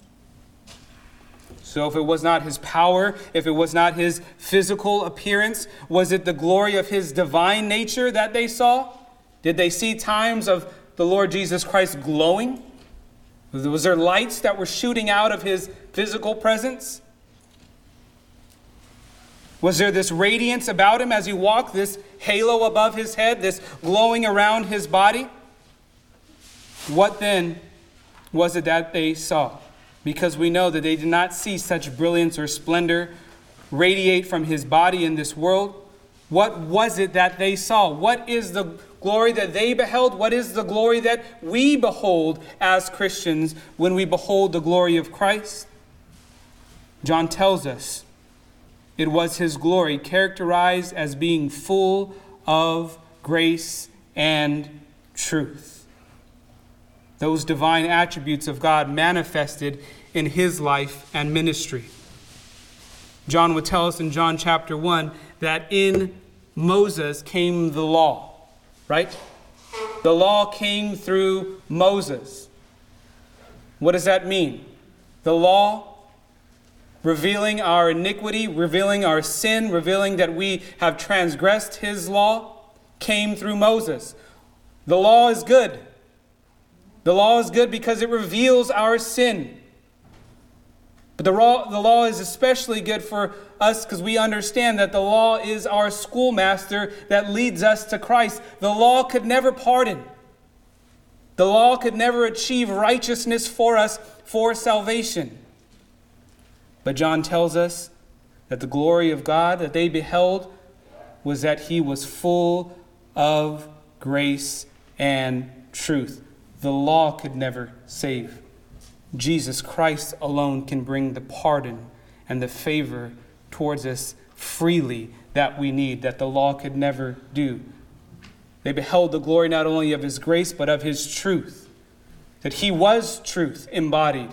So if it was not his power, if it was not his physical appearance, was it the glory of his divine nature that they saw? Did they see times of the Lord Jesus Christ glowing? Was there lights that were shooting out of his physical presence? Was there this radiance about him as he walked, this halo above his head, this glowing around his body? What then was it that they saw? Because we know that they did not see such brilliance or splendor radiate from his body in this world. What was it that they saw? What is the glory that they beheld? What is the glory that we behold as Christians when we behold the glory of Christ? John tells us it was his glory, characterized as being full of grace and truth. Those divine attributes of God manifested in his life and ministry. John would tell us in John chapter 1 that in Moses came the law, right? The law came through Moses. What does that mean? The law revealing our iniquity, revealing our sin, revealing that we have transgressed his law, came through Moses. The law is good. The law is good because it reveals our sin. But the law is especially good for us because we understand that the law is our schoolmaster that leads us to Christ. The law could never pardon. The law could never achieve righteousness for us for salvation. But John tells us that the glory of God that they beheld was that he was full of grace and truth. The law could never save. Jesus Christ alone can bring the pardon and the favor towards us freely that we need, that the law could never do. They beheld the glory not only of his grace, but of his truth, that he was truth embodied.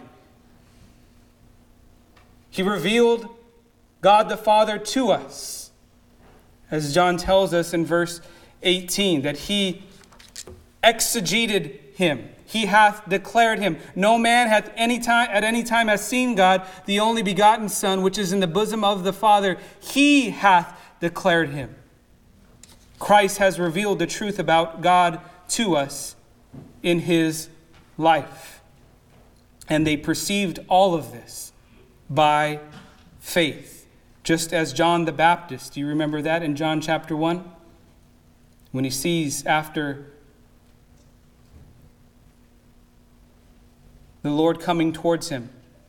He revealed God the Father to us, as John tells us in verse 18, that he exegeted him. He hath declared him. No man hath at any time has seen God, the only begotten Son, which is in the bosom of the Father. He hath declared him. Christ has revealed the truth about God to us in his life. And they perceived all of this by faith. Just as John the Baptist, do you remember that in John chapter 1? When he sees after the Lord coming towards him.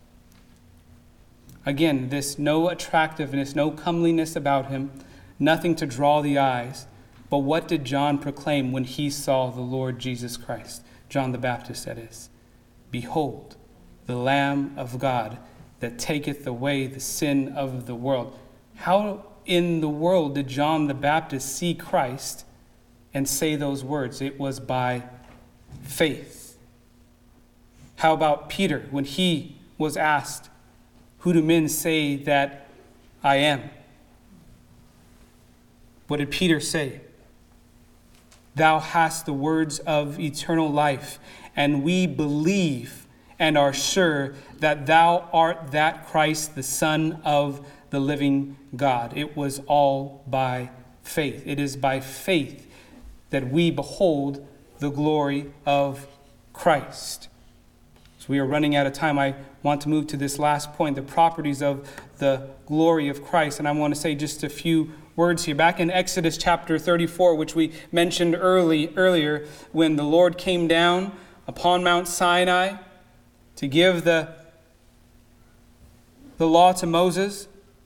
Again, this no attractiveness, no comeliness about him, nothing to draw the eyes. But what did John proclaim when he saw the Lord Jesus Christ? John the Baptist, that is. Behold, the Lamb of God that taketh away the sin of the world. How in the world did John the Baptist see Christ and say those words? It was by faith. How about Peter when he was asked, who do men say that I am? What did Peter say? Thou hast the words of eternal life, and we believe and are sure that thou art that Christ, the Son of the living God. It was all by faith. It is by faith that we behold the glory of Christ. So we are running out of time. I want to move to this last point, the properties of the glory of Christ. And I want to say just a few words here. Back in Exodus chapter 34, which we mentioned earlier, when the Lord came down upon Mount Sinai to give the law to Moses,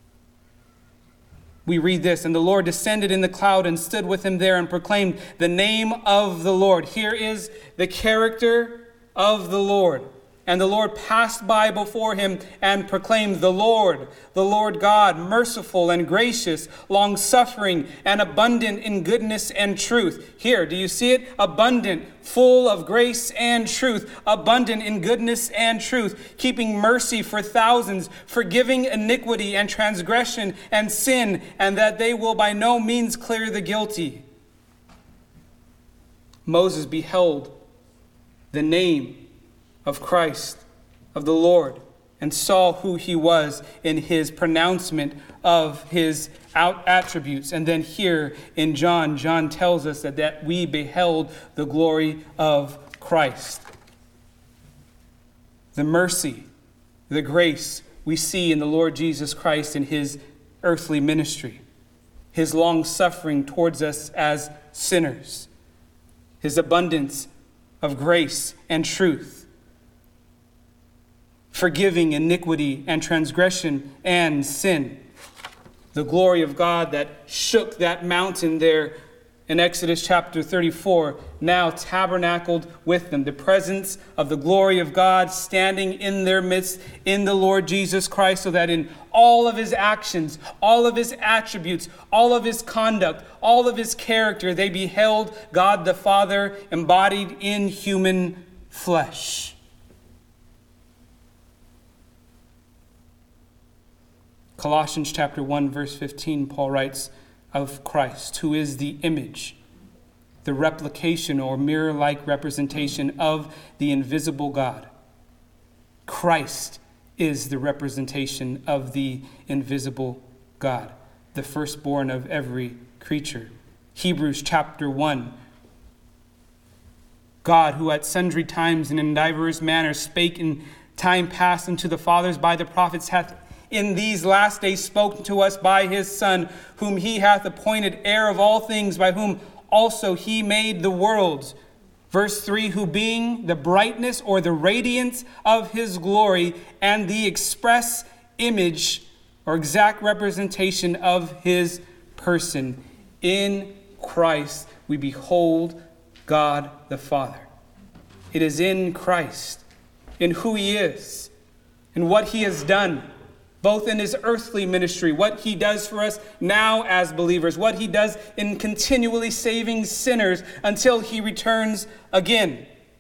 we read this, and the Lord descended in the cloud and stood with him there and proclaimed the name of the Lord. Here is the character of the Lord. And the Lord passed by before him and proclaimed, the Lord God, merciful and gracious, long-suffering and abundant in goodness and truth. Here, do you see it? Abundant, full of grace and truth, abundant in goodness and truth, keeping mercy for thousands, forgiving iniquity and transgression and sin, and that they will by no means clear the guilty. Moses beheld the name of Christ, of the Lord, and saw who he was in his pronouncement of his attributes. And then here in John tells us that we beheld the glory of Christ. The mercy, the grace we see in the Lord Jesus Christ in his earthly ministry, his long suffering towards us as sinners, his abundance of grace and truth, forgiving iniquity and transgression and sin. The glory of God that shook that mountain there in Exodus chapter 34, now tabernacled with them. The presence of the glory of God standing in their midst in the Lord Jesus Christ, so that in all of his actions, all of his attributes, all of his conduct, all of his character, they beheld God the Father embodied in human flesh. Colossians chapter 1, verse 15, Paul writes of Christ, who is the image, the replication or mirror-like representation of the invisible God. Christ is the representation of the invisible God, the firstborn of every creature. Hebrews chapter 1, God, who at sundry times and in divers manners spake in time past unto the fathers by the prophets, hath in these last days spoken to us by his Son, whom he hath appointed heir of all things, by whom also he made the worlds. Verse 3, who being the brightness or the radiance of his glory and the express image or exact representation of his person, in Christ we behold God the Father. It is in Christ, in who he is, in what he has done, both in his earthly ministry, what he does for us now as believers, what he does in continually saving sinners until he returns again.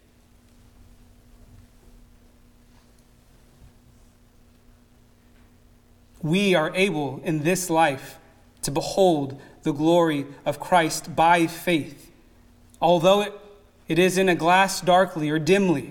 We are able in this life to behold the glory of Christ by faith, although it is in a glass darkly or dimly.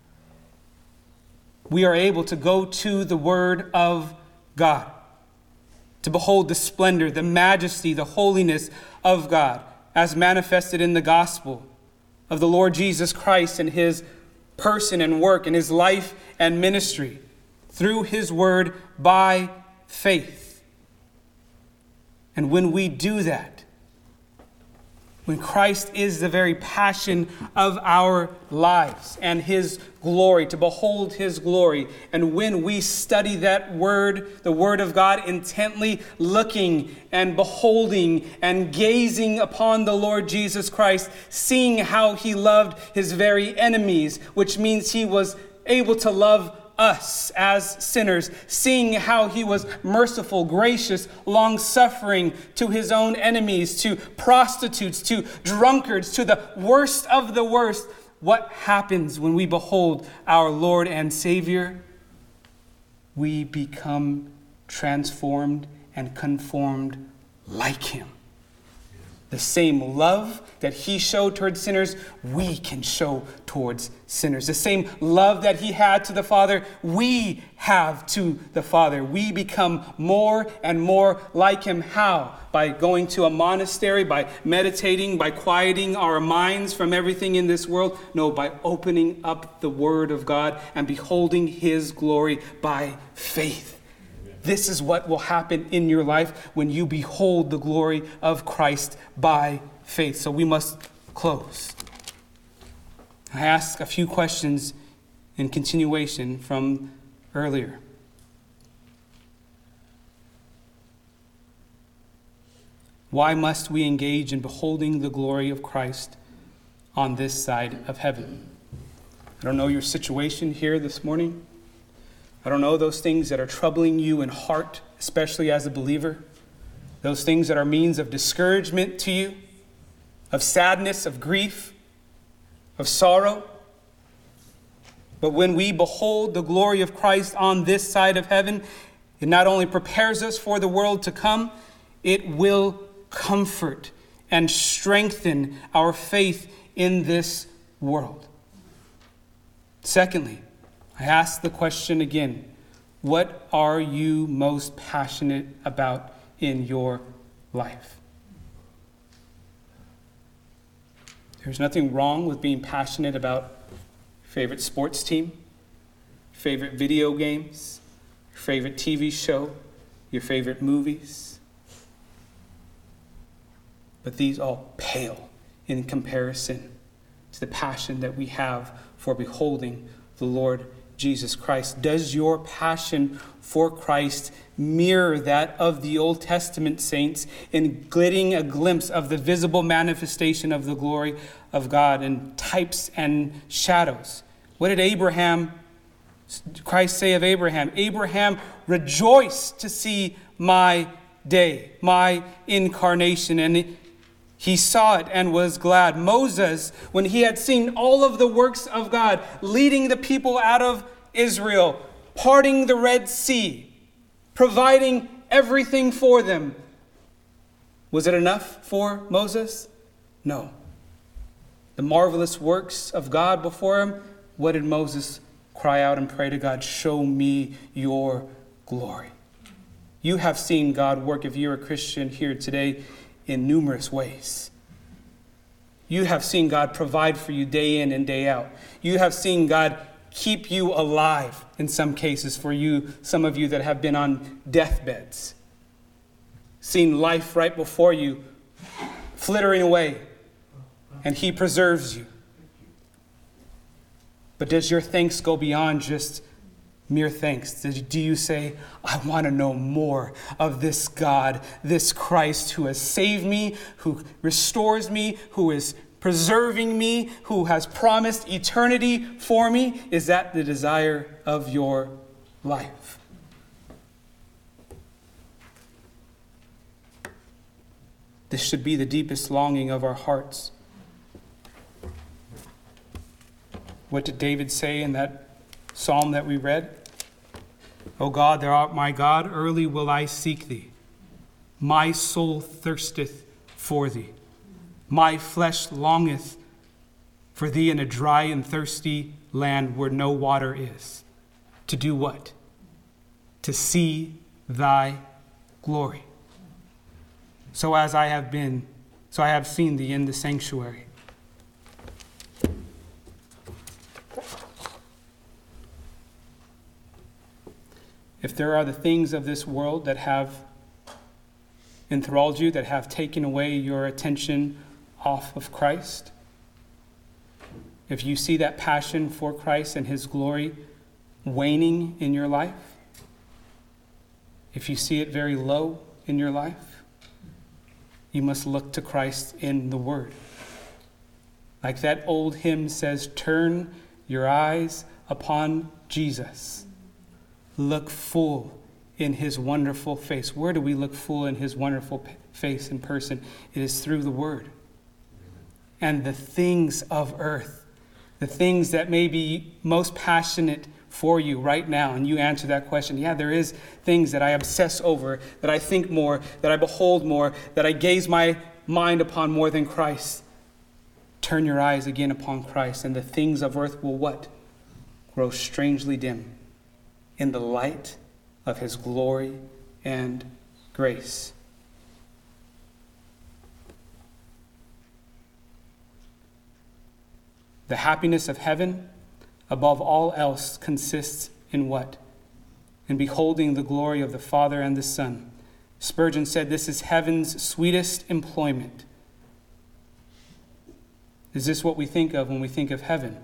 We are able to go to the Word of God, to behold the splendor, the majesty, the holiness of God as manifested in the gospel of the Lord Jesus Christ and his person and work and his life and ministry through his word by faith. And when we do that, when Christ is the very passion of our lives and his glory, to behold his glory, and when we study that word, the word of God, intently looking and beholding and gazing upon the Lord Jesus Christ, seeing how he loved his very enemies, which means he was able to love us as sinners, seeing how he was merciful, gracious, long-suffering to his own enemies, to prostitutes, to drunkards, to the worst of the worst. What happens when we behold our Lord and Savior? We become transformed and conformed like him. The same love that he showed towards sinners, we can show towards sinners. The same love that he had to the Father, we have to the Father. We become more and more like him. How? By going to a monastery, by meditating, by quieting our minds from everything in this world? No, by opening up the Word of God and beholding his glory by faith. This is what will happen in your life when you behold the glory of Christ by faith. So we must close. I ask a few questions in continuation from earlier. Why must we engage in beholding the glory of Christ on this side of heaven? I don't know your situation here this morning. I don't know those things that are troubling you in heart, especially as a believer. Those things that are means of discouragement to you, of sadness, of grief, of sorrow. But when we behold the glory of Christ on this side of heaven, it not only prepares us for the world to come, it will comfort and strengthen our faith in this world. Secondly, I ask the question again, What are you most passionate about in your life? There's nothing wrong with being passionate about your favorite sports team, favorite video games, your favorite TV show, your favorite movies. But these all pale in comparison to the passion that we have for beholding the Lord Jesus Christ. Does your passion for Christ mirror that of the Old Testament saints in getting a glimpse of the visible manifestation of the glory of God in types and shadows? What did Christ say of Abraham? Abraham rejoiced to see my day, my incarnation, and he saw it and was glad. Moses, when he had seen all of the works of God, leading the people out of Israel, parting the Red Sea, providing everything for them, was it enough for Moses? No. The marvelous works of God before him, what did Moses cry out and pray to God? Show me your glory. You have seen God work, if you're a Christian here today, in numerous ways. You have seen God provide for you day in and day out. You have seen God keep you alive in some cases for you, some of you that have been on deathbeds. Seen life right before you flittering away, and he preserves you. But does your thanks go beyond just mere thanks? Do you say, I want to know more of this God, this Christ who has saved me, who restores me, who is preserving me, who has promised eternity for me? Is that the desire of your life? This should be the deepest longing of our hearts. What did David say in that psalm that we read? O God, thou art my God, early will I seek thee. My soul thirsteth for thee. My flesh longeth for thee in a dry and thirsty land where no water is. To do what? To see thy glory. So as I have been, so I have seen thee in the sanctuary. If there are the things of this world that have enthralled you, that have taken away your attention off of Christ, if you see that passion for Christ and his glory waning in your life, if you see it very low in your life, you must look to Christ in the Word. Like that old hymn says, turn your eyes upon Jesus. Look full in his wonderful face. Where do we look full in his wonderful face in person? It is through the Word. And the things of earth, the things that may be most passionate for you right now, and you answer that question, yeah, there is things that I obsess over, that I think more, that I behold more, that I gaze my mind upon more than Christ. Turn your eyes again upon Christ, and the things of earth will what? Grow strangely dim in the light of his glory and grace. The happiness of heaven, above all else, consists in what? In beholding the glory of the Father and the Son. Spurgeon said, this is heaven's sweetest employment. Is this what we think of when we think of heaven?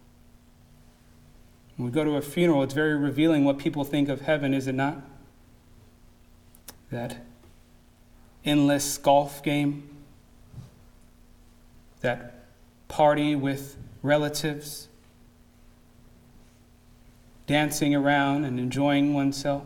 When we go to a funeral, it's very revealing what people think of heaven, is it not? That endless golf game, that party with relatives, dancing around and enjoying oneself.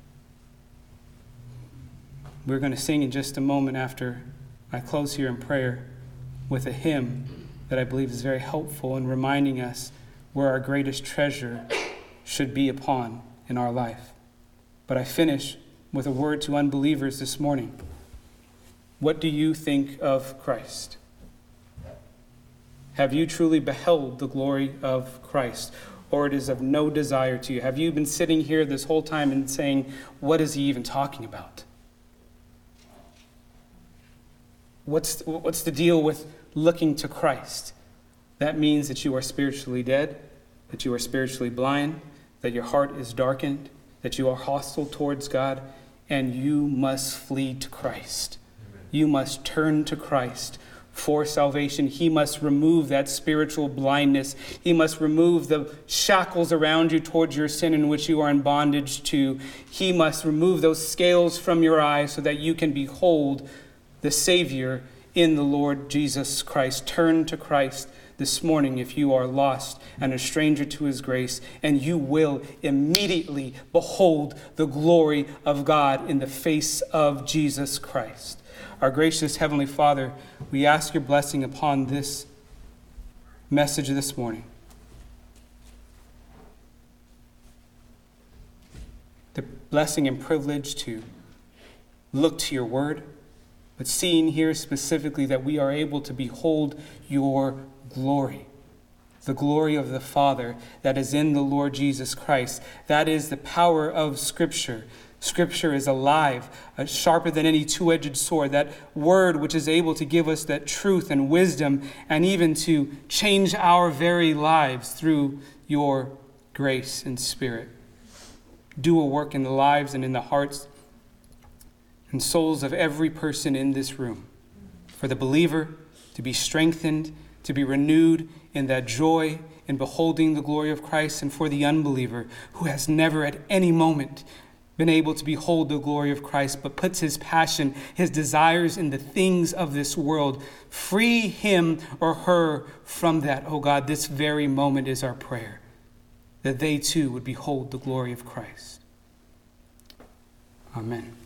We're going to sing in just a moment after I close here in prayer with a hymn that I believe is very helpful in reminding us where our greatest treasure should be upon in our life. But I finish with a word to unbelievers this morning. What do you think of Christ? Have you truly beheld the glory of Christ? or it is of no desire to you? Have you been sitting here this whole time and saying, what is he even talking about? What's the deal with looking to Christ? That means that you are spiritually dead, that you are spiritually blind, that your heart is darkened, that you are hostile towards God, and you must flee to Christ. Amen. You must turn to Christ for salvation. He must remove that spiritual blindness. He must remove the shackles around you towards your sin in which you are in bondage to. He must remove those scales from your eyes so that you can behold the Savior in the Lord Jesus Christ. Turn to Christ this morning if you are lost and a stranger to his grace, and you will immediately behold the glory of God in the face of Jesus Christ. Our gracious Heavenly Father, we ask your blessing upon this message this morning. The blessing and privilege to look to your word, but seeing here specifically that we are able to behold your glory, the glory of the Father that is in the Lord Jesus Christ. That is the power of Scripture. Scripture is alive, sharper than any two-edged sword, that word which is able to give us that truth and wisdom and even to change our very lives through your grace and Spirit. Do a work in the lives and in the hearts and souls of every person in this room. For the believer to be strengthened, to be renewed in that joy in beholding the glory of Christ, and for the unbeliever who has never at any moment been able to behold the glory of Christ, but puts his passion, his desires in the things of this world. Free him or her from that, oh God, this very moment is our prayer, that they too would behold the glory of Christ. Amen.